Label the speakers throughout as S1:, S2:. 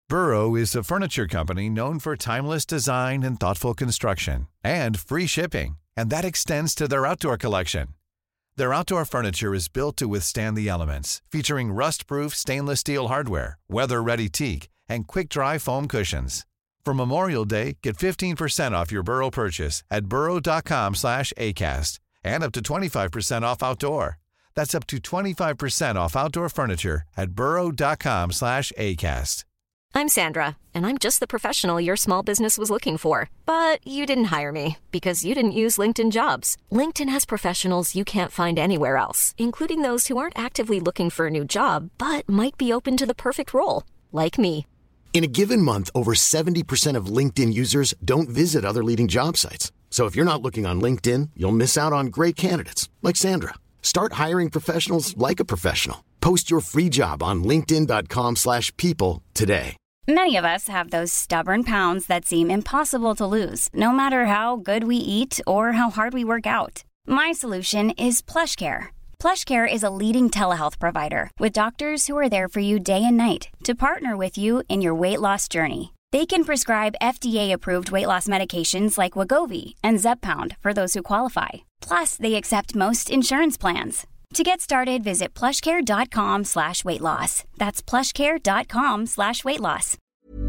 S1: Burrow is a furniture company known for timeless design and thoughtful construction, and free shipping, and that extends to their outdoor collection. Their outdoor furniture is built to withstand the elements, featuring rust-proof stainless steel hardware, weather-ready teak, and quick-dry foam cushions. For Memorial Day, get 15% off your Burrow purchase at burrow.com/acast, and up to 25% off outdoor. That's up to 25% off outdoor furniture at burrow.com/acast.
S2: I'm Sandra, and I'm just the professional your small business was looking for. But you didn't hire me because you didn't use LinkedIn Jobs. LinkedIn has professionals you can't find anywhere else, including those who aren't actively looking for a new job, but might be open to the perfect role, like me.
S3: In a given month, over 70% of LinkedIn users don't visit other leading job sites. So if you're not looking on LinkedIn, you'll miss out on great candidates, like Sandra. Start hiring professionals like a professional. Post your free job on linkedin.com/people today.
S4: Many of us have those stubborn pounds that seem impossible to lose, no matter how good we eat or how hard we work out. My solution is PlushCare. PlushCare is a leading telehealth provider with doctors who are there for you day and night to partner with you in your weight loss journey. They can prescribe FDA-approved weight loss medications like Wegovy and Zepbound for those who qualify. Plus, they accept most insurance plans. To get started, visit plushcare.com/weightloss. That's plushcare.com/weightloss.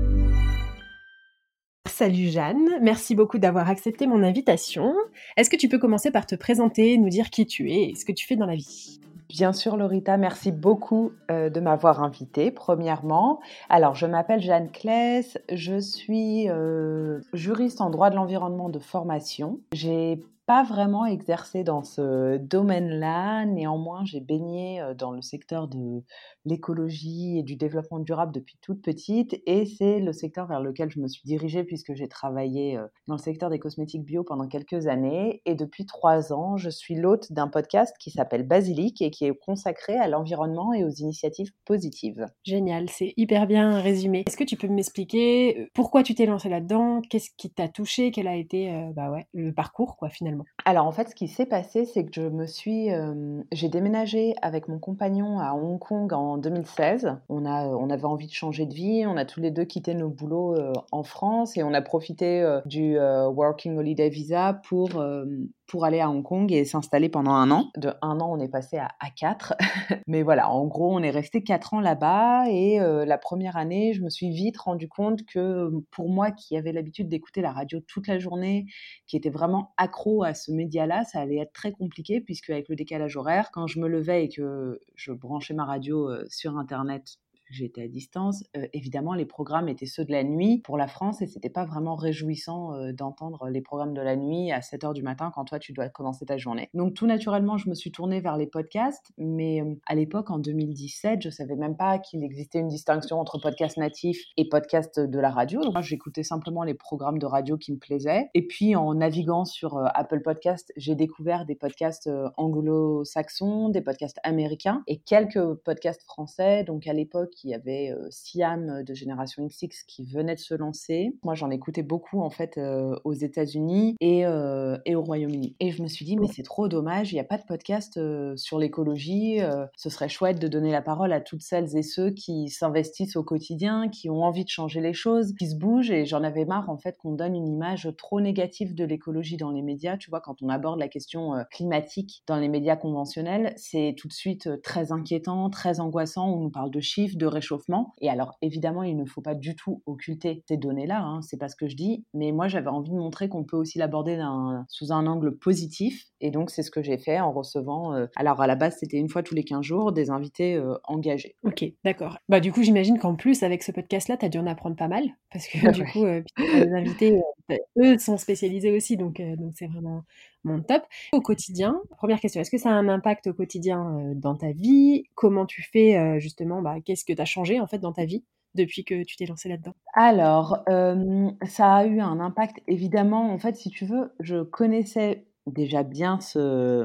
S5: Salut Jeanne, merci beaucoup d'avoir accepté mon invitation. Est-ce que tu peux commencer par te présenter, nous dire qui tu es et ce que tu fais dans la vie ?
S6: Bien sûr, Laurita, merci beaucoup de m'avoir invitée, premièrement. Alors, je m'appelle Jeanne Claes, je suis juriste en droit de l'environnement de formation. J'ai pas vraiment exercé dans ce domaine-là, néanmoins, j'ai baigné dans le secteur de l'écologie et du développement durable depuis toute petite, et c'est le secteur vers lequel je me suis dirigée puisque j'ai travaillé dans le secteur des cosmétiques bio pendant quelques années, et depuis 3 ans, je suis l'hôte d'un podcast qui s'appelle Basilic et qui est consacré à l'environnement et aux initiatives positives.
S5: Génial, c'est hyper bien résumé. Est-ce que tu peux m'expliquer pourquoi tu t'es lancée là-dedans ? Qu'est-ce qui t'a touché ? Quel a été le parcours, quoi, finalement ?
S6: Alors en fait, ce qui s'est passé, c'est que j'ai déménagé avec mon compagnon à Hong Kong en 2016. On avait envie de changer de vie, on a tous les deux quitté nos boulots en France et on a profité du Working Holiday Visa pour aller à Hong Kong et s'installer pendant 1 an. De 1 an, on est passé à 4. Mais voilà, en gros, on est resté 4 ans là-bas et la première année, je me suis vite rendu compte que pour moi qui avais l'habitude d'écouter la radio toute la journée, qui était vraiment accro à ce média-là, ça allait être très compliqué puisque avec le décalage horaire, quand je me levais et que je branchais ma radio sur Internet, j'étais à distance, évidemment les programmes étaient ceux de la nuit pour la France et c'était pas vraiment réjouissant d'entendre les programmes de la nuit à 7h du matin quand toi tu dois commencer ta journée. Donc tout naturellement je me suis tournée vers les podcasts, mais à l'époque en 2017 je savais même pas qu'il existait une distinction entre podcast natif et podcast de la radio. Donc moi j'écoutais simplement les programmes de radio qui me plaisaient, et puis en naviguant sur Apple Podcast, j'ai découvert des podcasts anglo-saxons, des podcasts américains et quelques podcasts français. Donc à l'époque il y avait Siam de Génération XX qui venait de se lancer. Moi, j'en écoutais beaucoup, en fait, aux États-Unis et au Royaume-Uni. Et je me suis dit, mais c'est trop dommage, il n'y a pas de podcast sur l'écologie. Ce serait chouette de donner la parole à toutes celles et ceux qui s'investissent au quotidien, qui ont envie de changer les choses, qui se bougent. Et j'en avais marre, en fait, qu'on donne une image trop négative de l'écologie dans les médias. Tu vois, quand on aborde la question climatique dans les médias conventionnels, c'est tout de suite très inquiétant, très angoissant. On nous parle de chiffres, de réchauffement. Et alors, évidemment, il ne faut pas du tout occulter ces données-là, hein, c'est pas ce que je dis, mais moi, j'avais envie de montrer qu'on peut aussi l'aborder sous un angle positif, et donc c'est ce que j'ai fait en recevant, alors à la base, c'était 1 fois tous les 15 jours, des invités engagés.
S5: Ok, d'accord. Bah du coup, j'imagine qu'en plus, avec ce podcast-là, t'as dû en apprendre pas mal, parce que du coup, les invités, eux, sont spécialisés aussi, donc c'est vraiment mon top. Au quotidien, première question, est-ce que ça a un impact au quotidien dans ta vie ? Comment tu fais justement, qu'est-ce que tu as changé en fait dans ta vie depuis que tu t'es lancée là-dedans ?
S6: Alors, ça a eu un impact évidemment. En fait, si tu veux, je connaissais déjà bien ce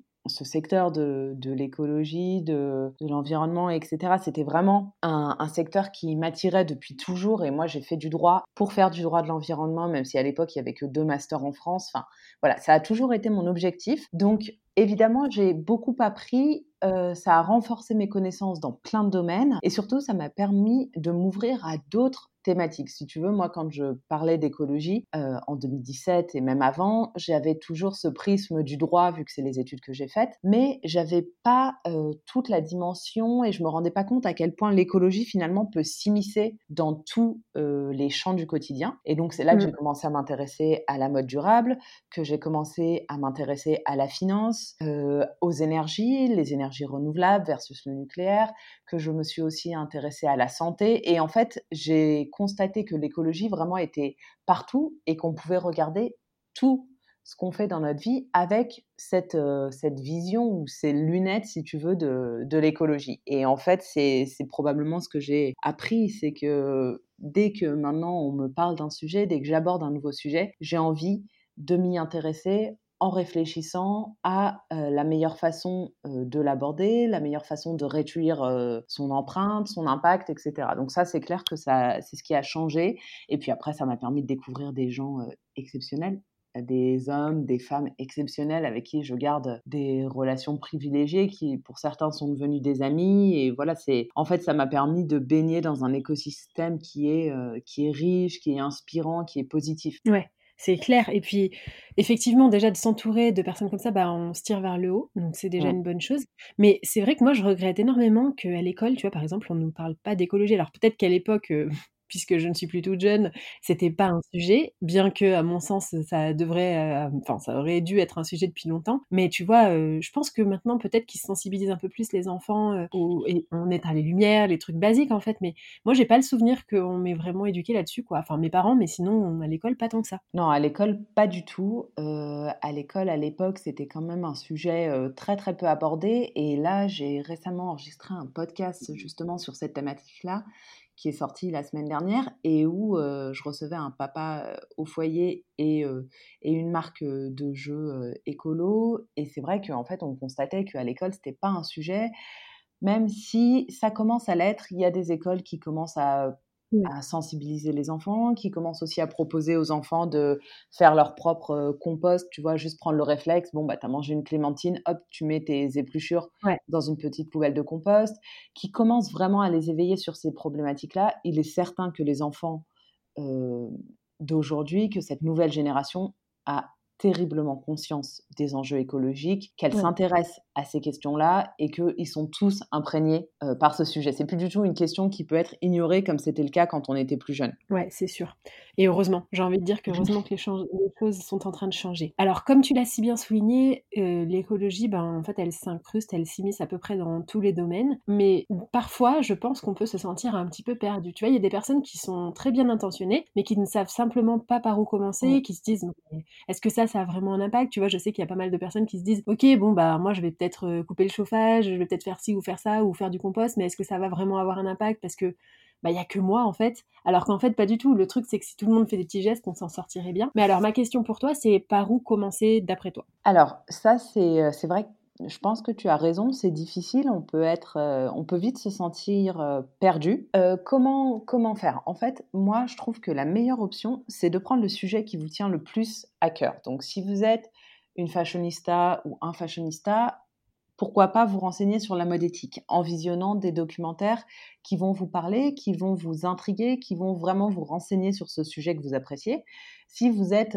S6: secteur de l'écologie, de l'environnement, etc. C'était vraiment un secteur qui m'attirait depuis toujours, et moi j'ai fait du droit pour faire du droit de l'environnement, même si à l'époque il y avait que 2 masters en France. Enfin voilà, ça a toujours été mon objectif. Donc Évidemment, j'ai beaucoup appris, ça a renforcé mes connaissances dans plein de domaines et surtout ça m'a permis de m'ouvrir à d'autres thématiques. Si tu veux, moi, quand je parlais d'écologie, en 2017 et même avant, j'avais toujours ce prisme du droit vu que c'est les études que j'ai faites, mais j'avais pas, toute la dimension et je me rendais pas compte à quel point l'écologie finalement peut s'immiscer dans tous, les champs du quotidien et donc c'est là que
S5: Mmh.
S6: j'ai commencé à m'intéresser à la mode durable, que j'ai commencé à m'intéresser à la finance, aux énergies, les énergies renouvelables versus le nucléaire, que je me suis aussi intéressée à la santé et en fait, j'ai constaté que l'écologie vraiment était partout et qu'on pouvait regarder tout ce qu'on fait dans notre vie avec cette vision ou ces lunettes, si tu veux, de l'écologie et en fait, c'est probablement ce que j'ai appris, c'est que dès que maintenant on me parle d'un sujet, dès que j'aborde un nouveau sujet, j'ai envie de m'y intéresser en réfléchissant à, la meilleure façon, de l'aborder, la meilleure façon de réduire, son empreinte, son impact et cetera. Donc ça, c'est clair que ça c'est ce qui a changé et puis après ça m'a permis de découvrir des gens, exceptionnels, des hommes, des femmes exceptionnels avec qui je garde des relations privilégiées qui, pour certains, sont devenus des amis et voilà, c'est en fait, ça m'a permis de baigner dans un écosystème qui est riche, qui est inspirant, qui est positif.
S5: Ouais, c'est clair et puis, effectivement, déjà de s'entourer de personnes comme ça, bah, on se tire vers le haut, donc c'est déjà
S6: Mmh.
S5: une bonne chose. Mais c'est vrai que moi, je regrette énormément qu'à l'école, tu vois, par exemple, on nous parle pas d'écologie. Alors peut-être qu'à l'époque, puisque je ne suis plus toute jeune, c'était pas un sujet, bien qu'à mon sens, ça devrait, enfin, ça aurait dû être un sujet depuis longtemps. Mais tu vois, je pense que maintenant, peut-être qu'ils sensibilisent un peu plus les enfants, aux et on éteint les lumières, les trucs basiques, en fait, mais moi, j'ai pas le souvenir qu'on m'ait vraiment éduquée là-dessus, quoi. Enfin, mes parents, mais sinon, à l'école, pas tant que ça.
S6: Non, à l'école, pas du tout. À l'école, à l'époque, c'était quand même un sujet, très, très peu abordé et là, j'ai récemment enregistré un podcast justement sur cette thématique-là, qui est sorti la semaine dernière et où, je recevais un papa, au foyer et une marque, de jeux, écolo et c'est vrai qu'en fait, on constatait qu'à l'école, c'était pas un sujet, même si ça commence à l'être. Il y a des écoles qui commencent
S5: Ouais.
S6: à sensibiliser les enfants, qui commencent aussi à proposer aux enfants de faire leur propre, compost, tu vois? Juste prendre le réflexe, bon, bah, tu as mangé une clémentine, hop, tu mets tes épluchures
S5: Ouais.
S6: dans une petite poubelle de compost, qui commencent vraiment à les éveiller sur ces problématiques-là. Il est certain que les enfants, heu, d'aujourd'hui, que cette nouvelle génération a terriblement conscience des enjeux écologiques, qu'elle
S5: Ouais.
S6: s'intéresse à ces questions-là et qu'ils sont tous imprégnés, par ce sujet. C'est plus du tout une question qui peut être ignorée comme c'était le cas quand on était plus jeune.
S5: Ouais, c'est sûr et heureusement. J'ai envie de dire qu'heureusement que les choses sont en train de changer. Alors comme tu l'as si bien souligné, l'écologie, ben, en fait, elle s'incruste, elle s'immisce à peu près dans tous les domaines, mais parfois, je pense qu'on peut se sentir un petit peu perdu. Tu vois, il y a des personnes qui sont très bien intentionnées, mais qui ne savent simplement pas par où
S6: Mmh.
S5: commencer, qui se disent: «Mais est-ce que ça a vraiment un impact?» Tu vois, je sais qu'il y a pas mal de personnes qui se disent: «OK, bon, bah, moi, je vais peut-être, couper le chauffage, je vais peut-être faire ci ou faire ça ou faire du compost, mais est-ce que ça va vraiment avoir un impact? Parce que, bah, il y a que moi, en fait». Alors qu'en fait, pas du tout. Le truc, c'est que si tout le monde fait des petits gestes, on s'en sortirait bien. Mais alors, ma question pour toi, c'est par où commencer d'après toi?
S6: Alors ça, c'est vrai que je pense que tu as raison, c'est difficile, on peut vite se sentir, perdu. Comment faire? En fait, moi, je trouve que la meilleure option, c'est de prendre le sujet qui vous tient le plus à cœur. Donc si vous êtes une fashionista ou un fashionista, pourquoi pas vous renseigner sur la mode éthique en visionnant des documentaires qui vont vous parler, qui vont vous intriguer, qui vont vraiment vous renseigner sur ce sujet que vous appréciez. Si vous êtes,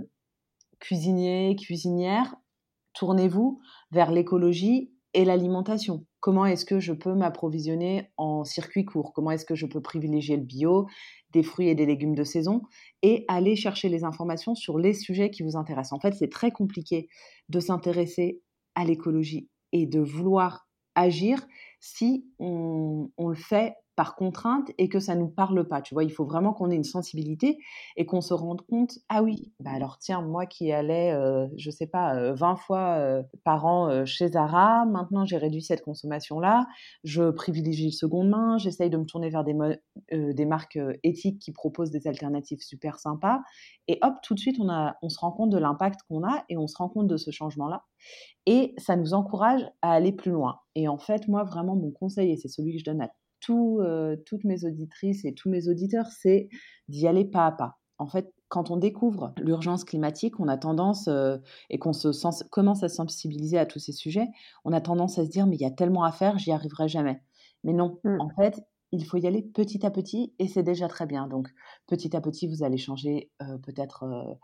S6: cuisinier, cuisinière, tournez-vous vers l'écologie et l'alimentation. Comment est-ce que je peux m'approvisionner en circuit court? Comment est-ce que je peux privilégier le bio, des fruits et des légumes de saison? Et aller chercher les informations sur les sujets qui vous intéressent. En fait, c'est très compliqué de s'intéresser à l'écologie et de vouloir agir si on le fait par contrainte et que ça ne nous parle pas. Tu vois, il faut vraiment qu'on ait une sensibilité et qu'on se rende compte: «Ah oui, bah, alors tiens, moi qui allais, je sais pas, 20 fois, par an, chez Zara, maintenant j'ai réduit cette consommation-là. Je privilégie le seconde main, j'essaye de me tourner vers des marques, éthiques qui proposent des alternatives super sympas» et hop, tout de suite on se rend compte de l'impact qu'on a et on se rend compte de ce changement-là et ça nous encourage à aller plus loin et en fait, moi vraiment mon conseil et c'est celui que je donne à toutes mes auditrices et tous mes auditeurs, c'est d'y aller pas à pas. en fait, quand on découvre l'urgence climatique, on a tendance, et qu'on commence à sensibiliser à tous ces sujets, on a tendance à se dire: «Mais il y a tellement à faire, j'y arriverai jamais». Mais non,
S5: Mmh.
S6: en fait, il faut y aller petit à petit et c'est déjà très bien. Donc petit à petit, vous allez changer, peut-être,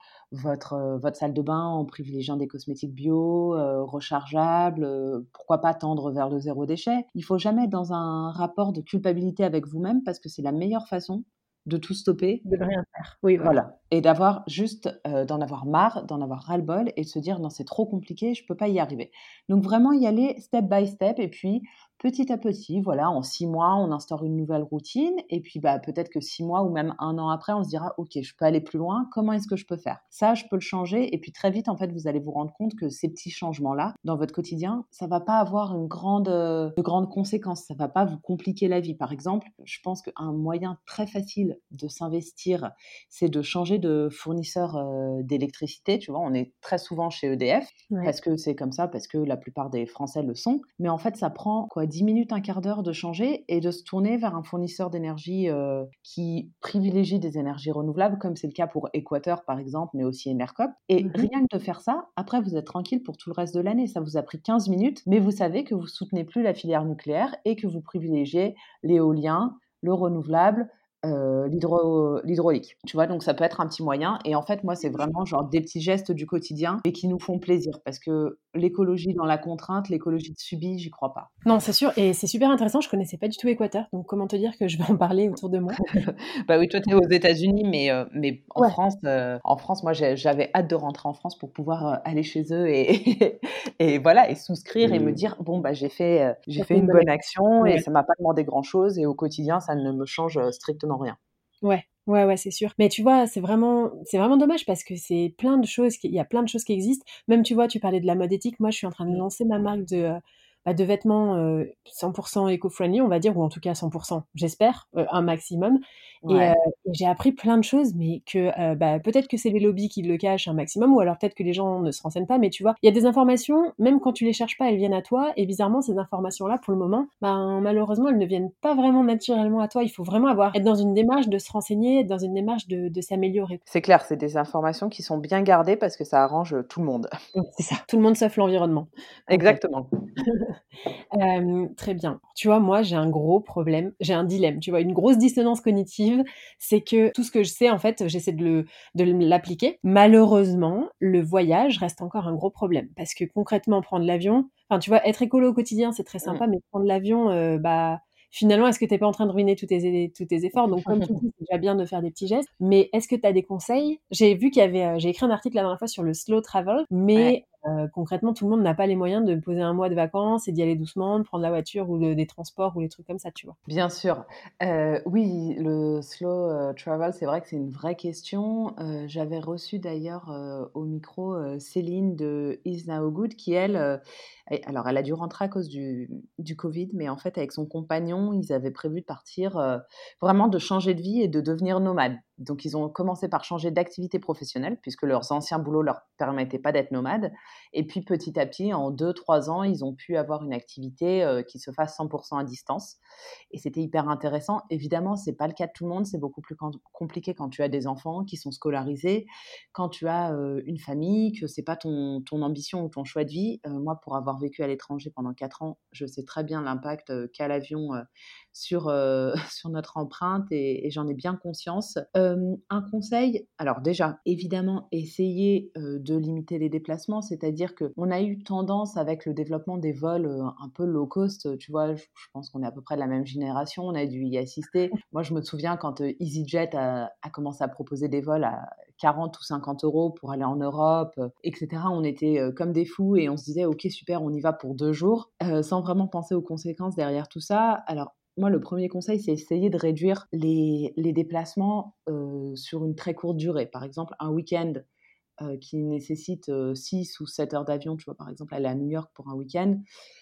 S6: votre salle de bain en privilégiant des cosmétiques bio, rechargeables, pourquoi pas tendre vers le zéro déchet. Il faut jamais être dans un rapport de culpabilité avec vous-même parce que c'est la meilleure façon de tout stopper.
S5: De rien faire. Oui, voilà.
S6: Voilà, et d'avoir juste, d'en avoir marre, d'en avoir ras-le-bol et de se dire: «Non, c'est trop compliqué, je peux pas y arriver». Donc vraiment y aller step by step et puis petit à petit, voilà, en 6 mois, on instaure une nouvelle routine et puis, bah, peut-être que 6 mois ou même 1 an après, on se dira: «OK, je peux aller plus loin, comment est-ce que je peux faire? Ça, je peux le changer» et puis très vite, en fait, vous allez vous rendre compte que ces petits changements-là, dans votre quotidien, ça va pas avoir de grandes conséquences, ça va pas vous compliquer la vie. Par exemple, je pense qu'un moyen très facile de s'investir, c'est de changer de fournisseur, d'électricité, tu vois? On est très souvent chez EDF
S5: Ouais.
S6: parce que c'est comme ça, parce que la plupart des Français le sont. Mais en fait, ça prend quoi, 10 minutes, un quart d'heure de changer et de se tourner vers un fournisseur d'énergie, qui privilégie des énergies renouvelables, comme c'est le cas pour Équateur, par exemple, mais aussi Enercop. Et
S5: Mmh.
S6: rien que de faire ça, après vous êtes tranquille pour tout le reste de l'année. Ça vous a pris 15 minutes, mais vous savez que vous soutenez plus la filière nucléaire et que vous privilégiez l'éolien, le renouvelable, l'hydraulique, tu vois? Donc ça peut être un petit moyen et en fait, moi, c'est vraiment genre des petits gestes du quotidien et qui nous font plaisir parce que l'écologie dans la contrainte, l'écologie subie, j'y crois pas.
S5: Non, c'est sûr et c'est super intéressant, je connaissais pas du tout Équateur, donc comment te dire que je vais en parler autour de moi.
S6: Bah oui, toi, tu es aux États-Unis, mais
S5: Ouais.
S6: En France, moi, j'avais hâte de rentrer en France pour pouvoir, aller chez eux et et voilà et souscrire et me dire: «Bon, bah, j'ai
S5: Ça
S6: fait
S5: fait une
S6: une
S5: bonne
S6: bonne
S5: action.
S6: action et
S5: Ouais.
S6: ça m'a pas demandé grand-chose et au quotidien, ça ne me change, strictement rien».
S5: Ouais. Ouais, ouais, c'est sûr. Mais tu vois, c'est vraiment dommage parce que c'est plein de choses qui il y a plein de choses qui existent. Même, tu vois, tu parlais de la mode éthique. Moi, je suis en train de
S6: Mmh.
S5: lancer ma marque de vêtements, 100% éco-friendly, on va dire, ou en tout cas 100%, j'espère, un maximum et
S6: Ouais.
S5: et j'ai appris plein de choses, mais que, bah, peut-être que c'est les lobbies qui le cachent un maximum ou alors peut-être que les gens ne se renseignent pas, mais tu vois, il y a des informations, même quand tu les cherches pas, elles viennent à toi et bizarrement, ces informations-là, pour le moment, ben, malheureusement, elles ne viennent pas vraiment naturellement à toi. Il faut vraiment être dans une démarche de se renseigner, être dans une démarche de s'améliorer.
S6: C'est clair, c'est des informations qui sont bien gardées parce que ça arrange, tout le monde.
S5: C'est ça, tout le monde sauf l'environnement, concrètement.
S6: Exactement.
S5: Très bien. Tu vois, moi, j'ai un gros problème, j'ai un dilemme, tu vois? Une grosse dissonance cognitive, c'est que tout ce que je sais, en fait, j'essaie de l'appliquer. Malheureusement, le voyage reste encore un gros problème parce que concrètement, prendre l'avion enfin, tu vois, être écolo au quotidien, c'est très
S6: Mmh.
S5: sympa, mais prendre l'avion, bah, finalement, est-ce que tu es pas en train de ruiner tous tes efforts? Donc comme tu dis, c'est déjà bien de faire des petits gestes, mais est-ce que tu as des conseils? J'ai vu qu'il y avait, j'ai écrit un article la dernière fois sur le slow travel,
S6: Ouais.
S5: mais concrètement, tout le monde n'a pas les moyens de poser un mois de vacances et d'y aller doucement, de prendre la voiture ou des transports ou les trucs comme ça, tu vois?
S6: Bien sûr. Oui, le slow, travel, c'est vrai que c'est une vraie question. J'avais reçu d'ailleurs, au micro, Céline de Is Now Good qui elle, alors elle a dû rentrer à cause du covid, mais en fait avec son compagnon, ils avaient prévu de partir, vraiment de changer de vie et de devenir nomades. Donc ils ont commencé par changer d'activité professionnelle puisque leurs anciens boulots leur permettaient pas d'être nomades et puis petit à petit, en 2 3 ans, ils ont pu avoir une activité, qui se fasse 100% à distance et c'était hyper intéressant. Évidemment, c'est pas le cas de tout le monde, c'est beaucoup plus compliqué quand tu as des enfants qui sont scolarisés, quand tu as, une famille, que c'est pas ton ambition ou ton choix de vie. Moi, pour avoir vécu à l'étranger pendant 4 ans, je sais très bien l'impact, qu'a l'avion, sur, sur notre empreinte et j'en ai bien conscience. Un conseil, alors déjà, évidemment, essayer, de limiter les déplacements, c'est-à-dire qu'on a eu tendance avec le développement des vols, un peu low cost, tu vois? Je pense qu'on est à peu près de la même génération, on a dû y assister. Moi, je me souviens quand, EasyJet a commencé à proposer des vols à 40 ou 50 € pour aller en Europe, et cetera. On était, comme des fous et on se disait: «OK, super, on y va pour 2 jours», sans vraiment penser aux conséquences derrière tout ça. Alors moi, le premier conseil, c'est essayer de réduire les déplacements, sur une très courte durée. Par exemple, un week-end, qui nécessite, 6 ou 7 heures d'avion, tu vois? Par exemple, aller à New York pour un week-end,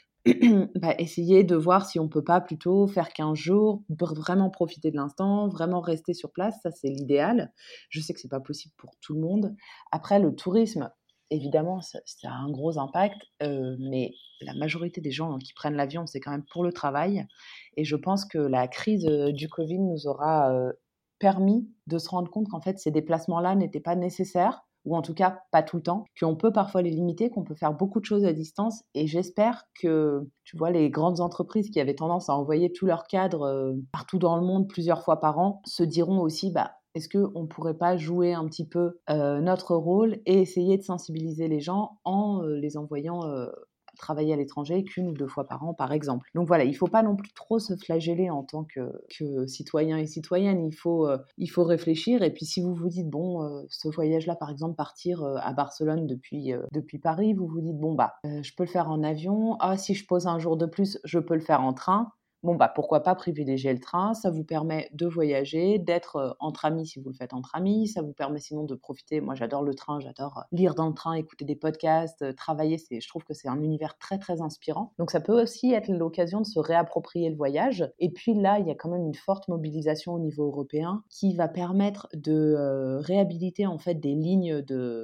S6: bah, essayer de voir si on peut pas plutôt faire 15 jours, vraiment profiter de l'instant, vraiment rester sur place, ça c'est l'idéal. Je sais que c'est pas possible pour tout le monde. Après le tourisme, évidemment, ça a un gros impact, mais la majorité des gens qui prennent l'avion, c'est quand même pour le travail et je pense que la crise, du covid nous aura, permis de se rendre compte qu'en fait, ces déplacements-là n'étaient pas nécessaires, ou en tout cas pas tout le temps, qu'on peut parfois les limiter, qu'on peut faire beaucoup de choses à distance. Et j'espère que, tu vois, les grandes entreprises qui avaient tendance à envoyer tous leurs cadres partout dans le monde plusieurs fois par an se diront aussi, est-ce qu'on ne pourrait pas jouer un petit peu notre rôle et essayer de sensibiliser les gens en les envoyant travailler à l'étranger qu'1 ou 2 fois par an, par exemple. Donc voilà, il ne faut pas non plus trop se flageller en tant que citoyen et citoyenne. Il faut réfléchir. Et puis si vous vous dites, ce voyage-là, par exemple, partir à Barcelone depuis Paris, vous vous dites, je peux le faire en avion. Ah, si je pose un jour de plus, je peux le faire en train. Pourquoi pas privilégier le train? Ça vous permet de voyager, d'être entre amis si vous le faites entre amis. Ça vous permet sinon de profiter. Moi, j'adore le train, j'adore lire dans le train, écouter des podcasts, travailler. Je trouve que c'est un univers très, très inspirant. Donc, ça peut aussi être l'occasion de se réapproprier le voyage. Et puis là, il y a quand même une forte mobilisation au niveau européen qui va permettre de réhabiliter en fait des lignes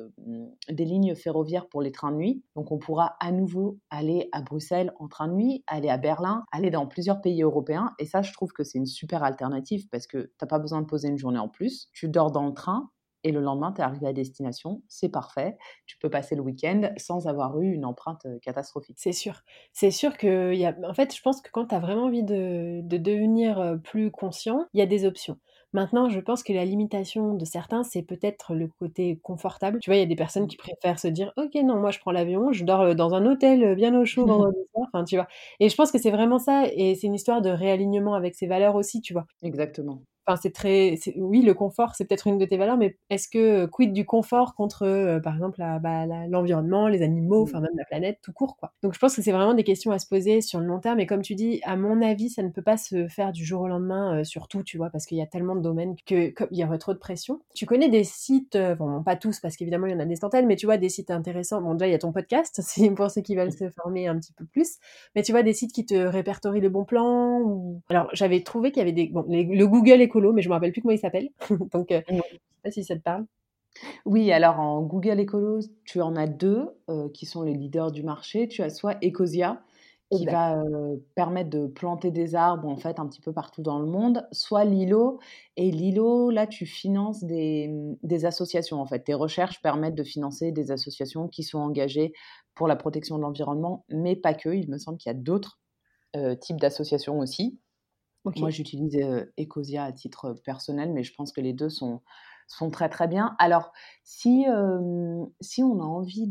S6: ferroviaires pour les trains de nuit. Donc, on pourra à nouveau aller à Bruxelles en train de nuit, aller à Berlin, aller dans plusieurs pays européens. Et ça, je trouve que c'est une super alternative parce que tu n'as pas besoin de poser une journée en plus. Tu dors dans le train et le lendemain, tu es arrivé à destination. C'est parfait. Tu peux passer le week-end sans avoir eu une empreinte catastrophique.
S5: C'est sûr. C'est sûr que en fait, je pense que quand tu as vraiment envie de devenir plus conscient, il y a des options. Maintenant, je pense que la limitation de certains, c'est peut-être le côté confortable. Tu vois, il y a des personnes qui préfèrent se dire: «OK, non, moi je prends l'avion, je dors dans un hôtel bien au chaud vendredi soir», enfin, tu vois? Et je pense que c'est vraiment ça et c'est une histoire de réalignement avec ses valeurs aussi, tu vois?
S6: Exactement.
S5: Enfin, oui, le confort, c'est peut-être une de tes valeurs, mais est-ce que quid du confort contre, par exemple, l'environnement, les animaux, enfin même la planète tout court, quoi. Donc je pense que c'est vraiment des questions à se poser sur le long terme et comme tu dis, à mon avis, ça ne peut pas se faire du jour au lendemain, sur tout, tu vois? Parce qu'il y a tellement de domaines que comme il y aurait trop de pression. Tu connais des sites, bon, pas tous parce qu'évidemment il y en a des centaines, mais tu vois des sites intéressants. Bon, déjà il y a ton podcast, c'est pour ceux qui veulent se former un petit peu plus, mais tu vois des sites qui te répertorient les bons plans ou alors j'avais trouvé qu'il y avait le Google Écolo, mais je me rappelle plus comment il s'appelle. Donc, je sais pas si ça te parle.
S6: Oui, alors en Google Écolo, tu en as 2 qui sont les leaders du marché. Tu as soit Ecosia qui
S5: Exact.
S6: va permettre de planter des arbres en fait un petit peu partout dans le monde, soit Lilo. Et Lilo, là, tu finances des associations en fait. Tes recherches permettent de financer des associations qui sont engagées pour la protection de l'environnement, mais pas que. Il me semble qu'il y a d'autres types d'associations aussi. Moi,
S5: OK.
S6: j'utilise Ecosia à titre personnel, mais je pense que les 2 sont très, très bien. Alors, si on a envie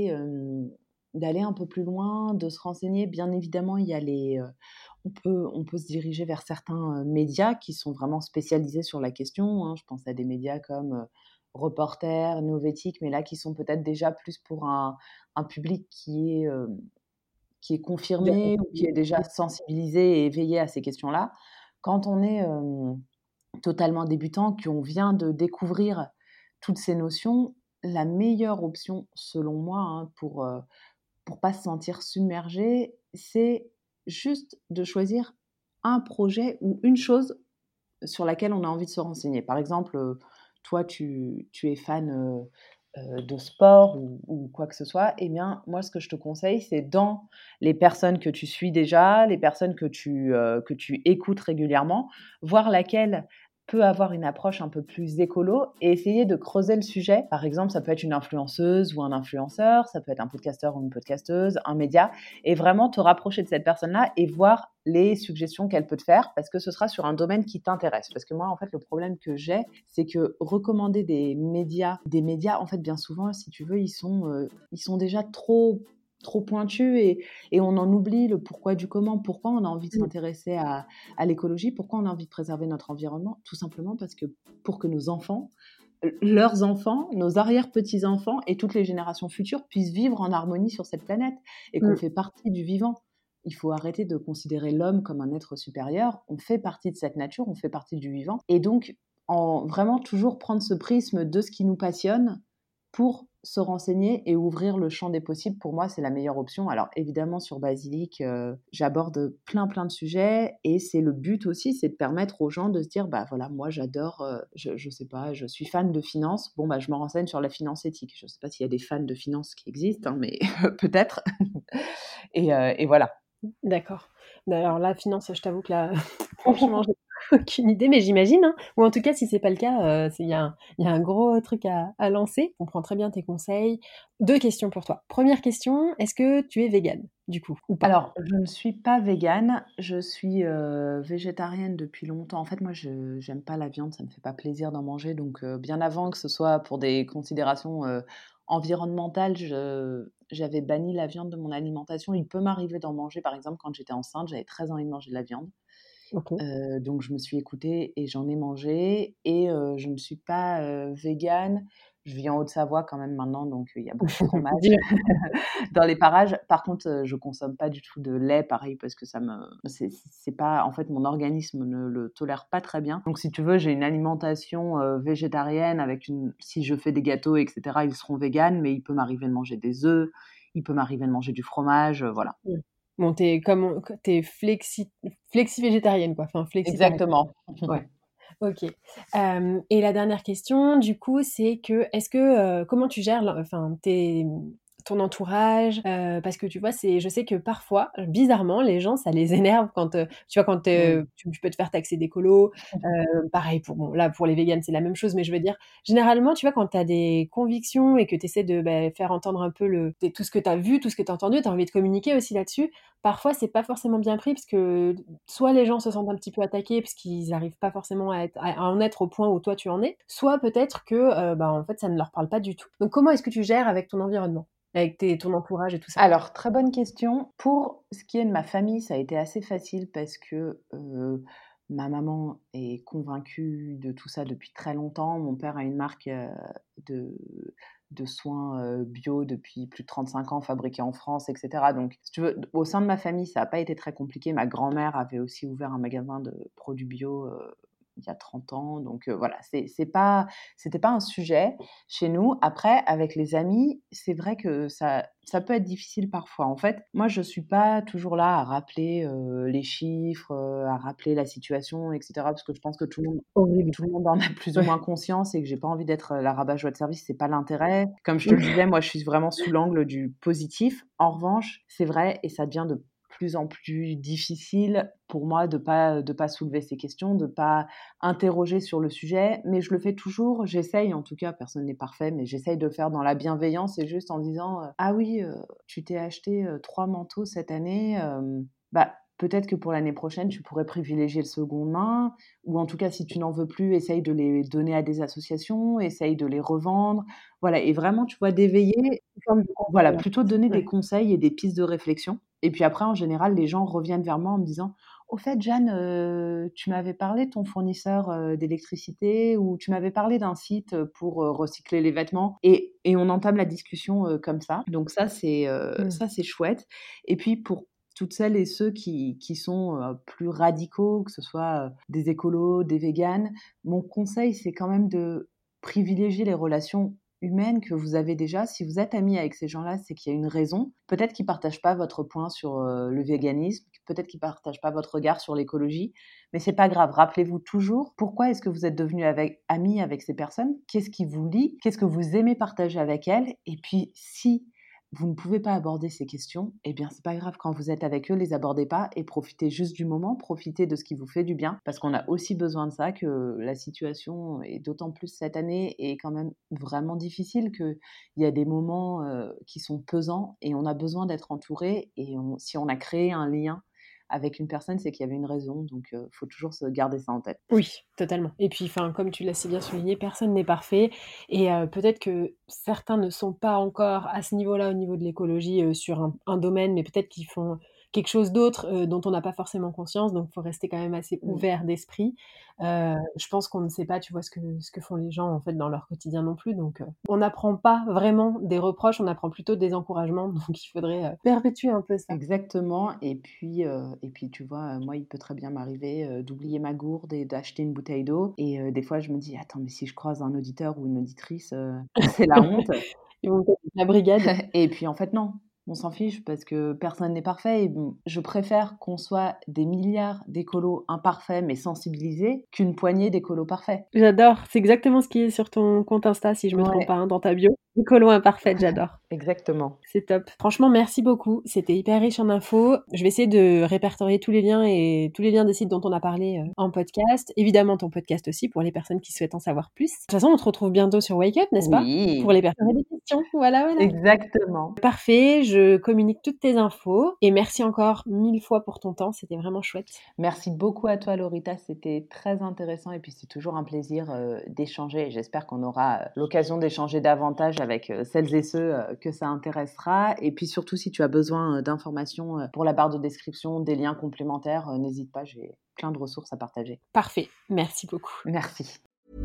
S6: d'aller un peu plus loin, de se renseigner, bien évidemment, il y a on peut se diriger vers certains médias qui sont vraiment spécialisés sur la question, hein. Je pense à des médias comme Reporter, Novétique, mais là, qui sont peut-être déjà plus pour un public qui est
S5: Bien
S6: confirmé ou qui
S5: conseillé.
S6: est déjà sensibilisé et éveillé à ces questions-là. Quand on est totalement débutant, qu'on vient de découvrir toutes ces notions, la meilleure option, selon moi, hein, pour pas se sentir submergé, c'est juste de choisir un projet ou une chose sur laquelle on a envie de se renseigner. Par exemple, toi, tu es fan de sport ou quoi que ce soit, eh bien, moi, ce que je te conseille, c'est dans les personnes que tu suis déjà, les personnes que tu écoutes régulièrement, voir laquelle peut avoir une approche un peu plus écolo et essayer de creuser le sujet. Par exemple, ça peut être une influenceuse ou un influenceur, ça peut être un podcasteur ou une podcasteuse, un média, et vraiment te rapprocher de cette personne-là et voir les suggestions qu'elle peut te faire parce que ce sera sur un domaine qui t'intéresse. Parce que moi, en fait, le problème que j'ai, c'est que recommander des médias, en fait, bien souvent, si tu veux, ils sont déjà trop pointus et on en oublie le pourquoi du comment. Pourquoi on a envie de s'intéresser à l'écologie? Pourquoi on a envie de préserver notre environnement? Tout simplement parce que pour que nos enfants, leurs enfants, nos arrière-petits-enfants et toutes les générations futures puissent vivre en harmonie sur cette planète et qu'on fait partie du vivant. Il faut arrêter de considérer l'homme comme un être supérieur. On fait partie de cette nature, on fait partie du vivant. Et donc, vraiment toujours prendre ce prisme de ce qui nous passionne pour se renseigner et ouvrir le champ des possibles, pour moi, c'est la meilleure option. Alors, évidemment, sur Basilic, j'aborde plein de sujets et c'est le but aussi, c'est de permettre aux gens de se dire, voilà, moi, j'adore, je sais pas, je suis fan de finance. Bon, je me renseigne sur la finance éthique. Je sais pas s'il y a des fans de finance qui existent, hein, mais peut-être. Et voilà.
S5: D'accord. Alors la finance, je t'avoue que là, franchement, aucune idée, mais j'imagine, hein. Ou en tout cas, si c'est pas le cas, il y a un gros truc à lancer. On prend très bien tes conseils. 2 questions pour toi. Première question, est-ce que tu es végane, du coup, ou pas?
S6: Alors, je ne suis pas végane, je suis, végétarienne depuis longtemps. En fait, moi, je j'aime pas la viande, ça me fait pas plaisir d'en manger, donc bien avant que ce soit pour des considérations, environnementales, j'avais banni la viande de mon alimentation. Il peut m'arriver d'en manger, par exemple, quand j'étais enceinte, j'avais très envie de manger de la viande.
S5: OK.
S6: Donc je me suis écoutée et j'en ai mangé et je ne suis pas, végane. Je vis en Haute-Savoie quand même maintenant, donc il y a beaucoup de fromage
S5: Dur.
S6: dans les parages. Par contre, je consomme pas du tout de lait, pareil, parce que c'est pas en fait, mon organisme ne le tolère pas très bien. Donc si tu veux, j'ai une alimentation, végétarienne avec une si je fais des gâteaux et cetera, ils seront véganes, mais il peut m'arriver de manger des œufs, il peut m'arriver de manger du fromage, voilà.
S5: Mmh. Bon, tu es flexi-végétarienne, quoi, enfin flexitarienne.
S6: Exactement.
S5: Ouais. OK. Et la dernière question, du coup, c'est que est-ce que, comment tu gères enfin ton entourage? Parce que tu vois, je sais que parfois, bizarrement, les gens, ça les énerve quand, tu vois, quand,
S6: Mmh.
S5: tu peux te faire taxer d'écolo. Pareil bon, là, pour les véganes, c'est la même chose, mais je veux dire, généralement, tu vois, quand tu as des convictions et que tu essaies de, faire entendre un peu tout ce que tu as vu, tout ce que tu as entendu, tu as envie de communiquer aussi là-dessus. Parfois, c'est pas forcément bien pris parce que soit les gens se sentent un petit peu attaqués parce qu'ils arrivent pas forcément à en être au point où toi tu en es, soit peut-être que, en fait, ça ne leur parle pas du tout. Donc comment est-ce que tu gères avec ton environnement? Avec ton entourage et tout ça?
S6: Alors, très bonne question. Pour ce qui est de ma famille, ça a été assez facile parce que, ma maman est convaincue de tout ça depuis très longtemps. Mon père a une marque, de soins, bio depuis plus de 35 ans, fabriqués en France et cetera. Donc si tu veux, au sein de ma famille, ça a pas été très compliqué. Ma grand-mère avait aussi ouvert un magasin de produits bio, il y a 30 ans. Donc, voilà, c'était pas un sujet chez nous. Après, avec les amis, c'est vrai que ça peut être difficile parfois. En fait, moi, je suis pas toujours là à rappeler, les chiffres, à rappeler la situation et cetera, parce que je pense que
S5: Oh oui, oui.
S6: tout le monde en a plus ou
S5: Ouais.
S6: moins conscience et que j'ai pas envie d'être, la rabat-joie de service, c'est pas l'intérêt. Comme je te le
S5: Mmh.
S6: disais, moi, je suis vraiment sous l'angle du positif. En revanche, c'est vrai et ça devient de plus en plus difficile pour moi de pas soulever ces questions, de pas interroger sur le sujet, mais je le fais toujours. J'essaye, en tout cas, personne n'est parfait, mais j'essaye de le faire dans la bienveillance et juste en disant, «Ah oui, tu t'es acheté, 3 manteaux cette année, bah, peut-être que pour l'année prochaine, tu pourrais privilégier le seconde main ou en tout cas, si tu n'en veux plus, essaye de les donner à des associations, essaye de les revendre». Voilà et vraiment, tu vois, d'éveiller
S5: Sous forme de
S6: voilà,
S5: conseil, en
S6: plutôt
S5: fait.
S6: donner des
S5: Ouais.
S6: conseils et des pistes de réflexion et puis après, en général, les gens reviennent vers moi en me disant: «Au fait, Jeanne, tu m'avais parlé de ton fournisseur, d'électricité ou tu m'avais parlé d'un site, pour, recycler les vêtements» et on entame la discussion, comme ça. Donc
S5: Mmh.
S6: ça, c'est chouette et puis pour toutes celles et ceux qui sont, plus radicaux, que ce soit, des écolos, des véganes, mon conseil, c'est quand même de privilégier les relations humaine que vous avez déjà. Si vous êtes amis avec ces gens-là, c'est qu'il y a une raison. Peut-être qu'ils partagent pas votre point sur, le véganisme, peut-être qu'ils partagent pas votre regard sur l'écologie, mais c'est pas grave. Rappelez-vous toujours pourquoi est-ce que vous êtes devenus amis avec ces personnes? Qu'est-ce qui vous lie? Qu'est-ce que vous aimez partager avec elles? Et puis si vous ne pouvez pas aborder ces questions, eh bien, c'est pas grave, quand vous êtes avec eux, les abordez pas et profitez juste du moment, profitez de ce qui vous fait du bien, parce qu'on a aussi besoin de ça, que la situation est d'autant plus cette année est quand même vraiment difficile qu'il y a des moments qui sont pesants et on a besoin d'être entouré et si on a créé un lien avec une personne, c'est qu'il y avait une raison, donc faut toujours se garder ça en tête.
S5: Oui, totalement. Et puis, enfin, comme tu l'as si bien souligné, personne n'est parfait et peut-être que certains ne sont pas encore à ce niveau-là, au niveau de l'écologie, sur un domaine, mais peut-être qu'ils font quelque chose d'autre, dont on n'a pas forcément conscience, donc il faut rester quand même assez
S6: Mmh.
S5: ouvert d'esprit. Je pense qu'on ne sait pas, tu vois, ce que font les gens, en fait, dans leur quotidien non plus, donc on n'apprend pas vraiment des reproches, on apprend plutôt des encouragements, donc il faudrait, perpétuer un peu ça.
S6: Exactement et puis tu vois, moi, il peut très bien m'arriver, d'oublier ma gourde et d'acheter une bouteille d'eau et des fois je me dis: «Attends, mais si je croise un auditeur ou une auditrice, c'est la honte»
S5: Ils vont peut-être la brigade.
S6: et puis en fait non, on s'en fiche parce que personne n'est parfait et bon, je préfère qu'on soit des milliards d'écolos imparfaits mais sensibilisés qu'une poignée d'écolos parfaits.
S5: J'adore, c'est exactement ce qui est sur ton compte Insta, si je me trompe
S6: Ouais.
S5: pas, hein, dans ta bio. Écolo imparfaite, j'adore.
S6: Exactement.
S5: C'est top. Franchement, merci beaucoup. C'était hyper riche en infos. Je vais essayer de répertorier tous les liens des sites dont on a parlé en podcast. Évidemment, ton podcast aussi pour les personnes qui souhaitent en savoir plus. De toute façon, on te retrouve bientôt sur Wake Up, n'est-ce pas?
S6: Oui.
S5: Pour les personnes qui ont des questions. Voilà.
S6: Exactement.
S5: Parfait. Je communique toutes tes infos. Et merci encore 1000 fois pour ton temps. C'était vraiment chouette.
S6: Merci beaucoup à toi, Laurita. C'était très intéressant et puis c'est toujours un plaisir d'échanger. Et j'espère qu'on aura l'occasion d'échanger davantage avec celles et ceux que ça intéressera. Et puis surtout, si tu as besoin d'informations pour la barre de description, des liens complémentaires, n'hésite pas, j'ai plein de ressources à partager.
S5: Parfait. Merci beaucoup.
S6: Merci.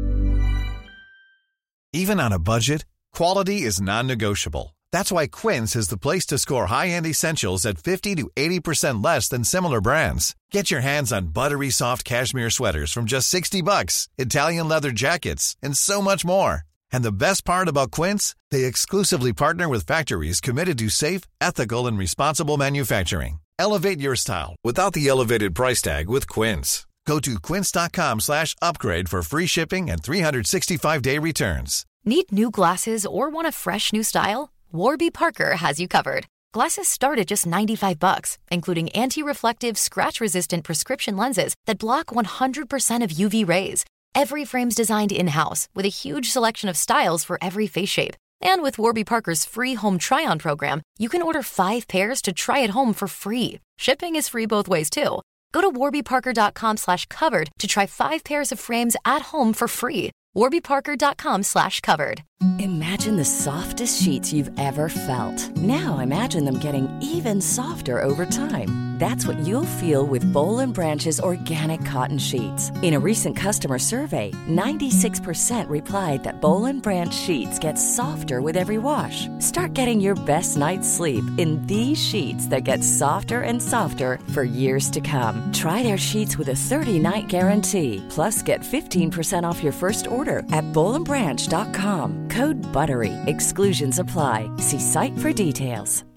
S1: Even on a budget, quality is non-negotiable. That's why Quince is the place to score high-end essentials at 50 to 80% less than similar brands. Get your hands on buttery soft cashmere sweaters from just $60, Italian leather jackets, and so much more. And the best part about Quince, they exclusively partner with factories committed to safe, ethical, and responsible manufacturing. Elevate your style without the elevated price tag with Quince. Go to quince.com/upgrade for free shipping and 365-day returns.
S2: Need new glasses or want a fresh new style? Warby Parker has you covered. Glasses start at just $95, including anti-reflective, scratch-resistant prescription lenses that block 100% of UV rays. Every frame's designed in-house with a huge selection of styles for every face shape. And with Warby Parker's free home try-on program, you can order 5 pairs to try at home for free. Shipping is free both ways, too. Go to warbyparker.com/covered to try 5 pairs of frames at home for free. warbyparker.com/covered.
S7: Imagine the softest sheets you've ever felt. Now imagine them getting even softer over time. That's what you'll feel with Boll & Branch's organic cotton sheets. In a recent customer survey, 96% replied that Boll & Branch sheets get softer with every wash. Start getting your best night's sleep in these sheets that get softer and softer for years to come. Try their sheets with a 30-night guarantee. Plus, get 15% off your first order at bollandbranch.com. Code BUTTERY. Exclusions apply. See site for details.